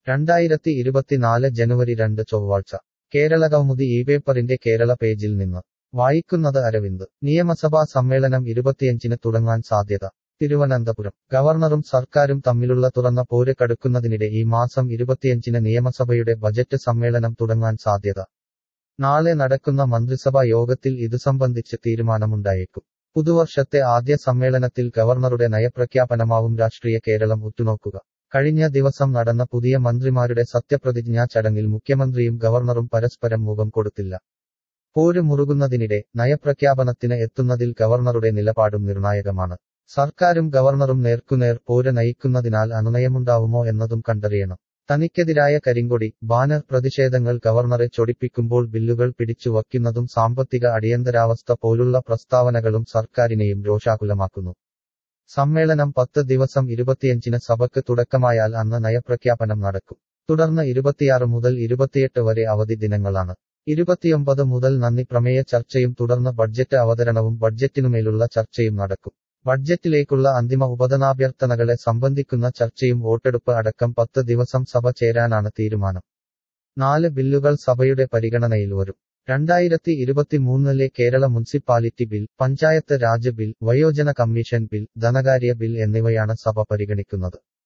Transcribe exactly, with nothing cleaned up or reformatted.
രണ്ടായിരത്തി ഇരുപത്തിനാല് ജനുവരി രണ്ട് ചൊവ്വാഴ്ച കേരളകൗമുദി ഈ പേപ്പറിന്റെ കേരള പേജിൽ നിന്ന് വായിക്കുന്നത് അരവിന്ദ്. നിയമസഭാ സമ്മേളനം ഇരുപത്തിയഞ്ചിന് തുടങ്ങാൻ സാധ്യത. തിരുവനന്തപുരം ഗവർണറും സർക്കാരും തമ്മിലുള്ള തുറന്ന പോര് കടുക്കുന്നതിനിടെ ഈ മാസം ഇരുപത്തിയഞ്ചിന് നിയമസഭയുടെ ബജറ്റ് സമ്മേളനം തുടങ്ങാൻ സാധ്യത. നാളെ നടക്കുന്ന മന്ത്രിസഭാ യോഗത്തിൽ ഇതു സംബന്ധിച്ച് തീരുമാനമുണ്ടായേക്കും. പുതുവർഷത്തെ ആദ്യ സമ്മേളനത്തിൽ ഗവർണറുടെ നയപ്രഖ്യാപനമാവും രാഷ്ട്രീയ കേരളം ഉറ്റുനോക്കുക. കഴിഞ്ഞ ദിവസം നടന്ന പുതിയ മന്ത്രിമാരുടെ സത്യപ്രതിജ്ഞാ ചടങ്ങിൽ മുഖ്യമന്ത്രിയും ഗവർണറും പരസ്പരം മുഖം കൊടുത്തില്ല. പോര് മുറുകുന്നതിനിടെ നയപ്രഖ്യാപനത്തിന് എത്തുന്നതിൽ ഗവർണറുടെ നിലപാടും നിർണായകമാണ്. സർക്കാരും ഗവർണറും നേർക്കുനേർ പോര് നയിക്കുന്നതിനാൽ അനുനയമുണ്ടാവുമോ എന്നതും കണ്ടറിയണം. തനിക്കെതിരായ കരിങ്കൊടി, ബാനർ പ്രതിഷേധങ്ങൾ ഗവർണറെ ചൊടിപ്പിക്കുമ്പോൾ ബില്ലുകൾ പിടിച്ചു വയ്ക്കുന്നതും സാമ്പത്തിക അടിയന്തരാവസ്ഥ പോലുള്ള പ്രസ്താവനകളും സർക്കാരിനെയും രോഷാകുലമാക്കുന്നു. സമ്മേളനം പത്ത് ദിവസം ഇരുപത്തിയഞ്ചിന് സഭയ്ക്ക് തുടക്കമായാൽ അന്ന് നയപ്രഖ്യാപനം നടക്കും. തുടർന്ന് ഇരുപത്തിയാറ് മുതൽ ഇരുപത്തിയെട്ട് വരെ അവധി ദിനങ്ങളാണ്. ഇരുപത്തിയൊമ്പത് മുതൽ നന്ദി പ്രമേയ ചർച്ചയും തുടർന്ന് ബഡ്ജറ്റ് അവതരണവും ബഡ്ജറ്റിനുമേലുള്ള ചർച്ചയും നടക്കും. ബഡ്ജറ്റിലേക്കുള്ള അന്തിമ ഉപധനാഭ്യർത്ഥനകളെ സംബന്ധിക്കുന്ന ചർച്ചയും വോട്ടെടുപ്പ് അടക്കം പത്ത് ദിവസം സഭ ചേരാനാണ് തീരുമാനം. നാല് ബില്ലുകൾ സഭയുടെ പരിഗണനയിൽ വരും. രണ്ടായിരത്തി ഇരുപത്തിമൂന്നിലെ Kerala municipality bill, panchayat raj bill, വയോജന കമ്മീഷൻ ബിൽ, ധനകാര്യ ബിൽ എന്നിവയാണ് സഭ പരിഗണിക്കുന്നത്.